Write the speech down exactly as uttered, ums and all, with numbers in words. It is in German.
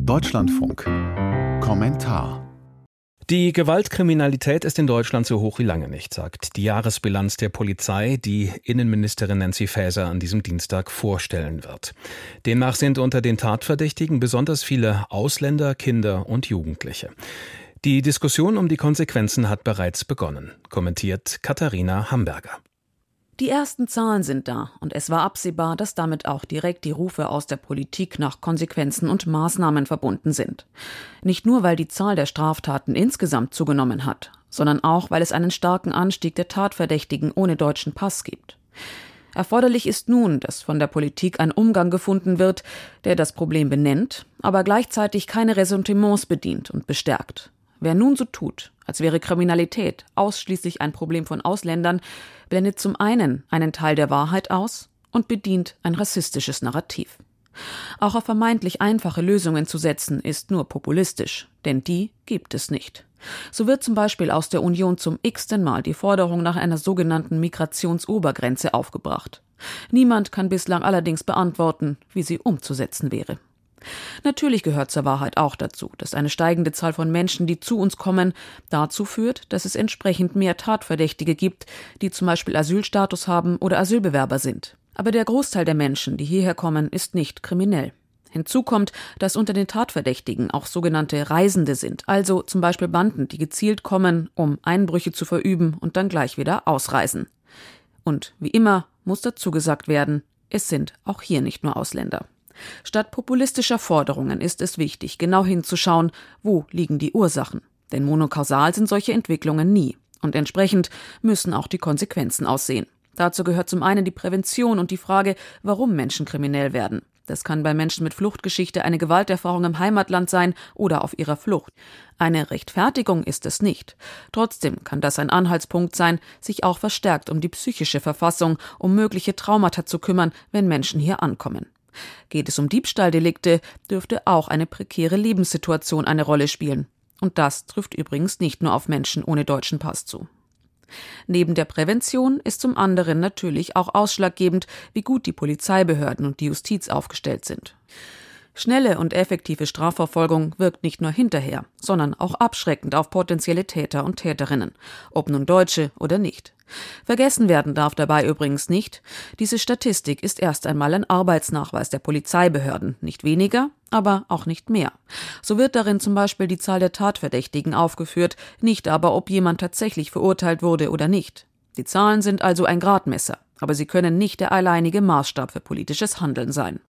Deutschlandfunk. Kommentar. Die Gewaltkriminalität ist in Deutschland so hoch wie lange nicht, sagt die Jahresbilanz der Polizei, die Innenministerin Nancy Faeser an diesem Dienstag vorstellen wird. Demnach sind unter den Tatverdächtigen besonders viele Ausländer, Kinder und Jugendliche. Die Diskussion um die Konsequenzen hat bereits begonnen, kommentiert Katharina Hamburger. Die ersten Zahlen sind da und es war absehbar, dass damit auch direkt die Rufe aus der Politik nach Konsequenzen und Maßnahmen verbunden sind. Nicht nur, weil die Zahl der Straftaten insgesamt zugenommen hat, sondern auch, weil es einen starken Anstieg der Tatverdächtigen ohne deutschen Pass gibt. Erforderlich ist nun, dass von der Politik ein Umgang gefunden wird, der das Problem benennt, aber gleichzeitig keine Ressentiments bedient und bestärkt. Wer nun so tut, als wäre Kriminalität ausschließlich ein Problem von Ausländern, blendet zum einen einen Teil der Wahrheit aus und bedient ein rassistisches Narrativ. Auch auf vermeintlich einfache Lösungen zu setzen, ist nur populistisch, denn die gibt es nicht. So wird zum Beispiel aus der Union zum x-ten Mal die Forderung nach einer sogenannten Migrationsobergrenze aufgebracht. Niemand kann bislang allerdings beantworten, wie sie umzusetzen wäre. Natürlich gehört zur Wahrheit auch dazu, dass eine steigende Zahl von Menschen, die zu uns kommen, dazu führt, dass es entsprechend mehr Tatverdächtige gibt, die zum Beispiel Asylstatus haben oder Asylbewerber sind. Aber der Großteil der Menschen, die hierher kommen, ist nicht kriminell. Hinzu kommt, dass unter den Tatverdächtigen auch sogenannte Reisende sind, also zum Beispiel Banden, die gezielt kommen, um Einbrüche zu verüben und dann gleich wieder ausreisen. Und wie immer muss dazu gesagt werden, es sind auch hier nicht nur Ausländer. Statt populistischer Forderungen ist es wichtig, genau hinzuschauen, wo liegen die Ursachen. Denn monokausal sind solche Entwicklungen nie. Und entsprechend müssen auch die Konsequenzen aussehen. Dazu gehört zum einen die Prävention und die Frage, warum Menschen kriminell werden. Das kann bei Menschen mit Fluchtgeschichte eine Gewalterfahrung im Heimatland sein oder auf ihrer Flucht. Eine Rechtfertigung ist es nicht. Trotzdem kann das ein Anhaltspunkt sein, sich auch verstärkt um die psychische Verfassung, um mögliche Traumata zu kümmern, wenn Menschen hier ankommen. Geht es um Diebstahldelikte, dürfte auch eine prekäre Lebenssituation eine Rolle spielen. Und das trifft übrigens nicht nur auf Menschen ohne deutschen Pass zu. Neben der Prävention ist zum anderen natürlich auch ausschlaggebend, wie gut die Polizeibehörden und die Justiz aufgestellt sind. Schnelle und effektive Strafverfolgung wirkt nicht nur hinterher, sondern auch abschreckend auf potenzielle Täter und Täterinnen, ob nun Deutsche oder nicht. Vergessen werden darf dabei übrigens nicht, diese Statistik ist erst einmal ein Arbeitsnachweis der Polizeibehörden, nicht weniger, aber auch nicht mehr. So wird darin zum Beispiel die Zahl der Tatverdächtigen aufgeführt, nicht aber, ob jemand tatsächlich verurteilt wurde oder nicht. Die Zahlen sind also ein Gradmesser, aber sie können nicht der alleinige Maßstab für politisches Handeln sein.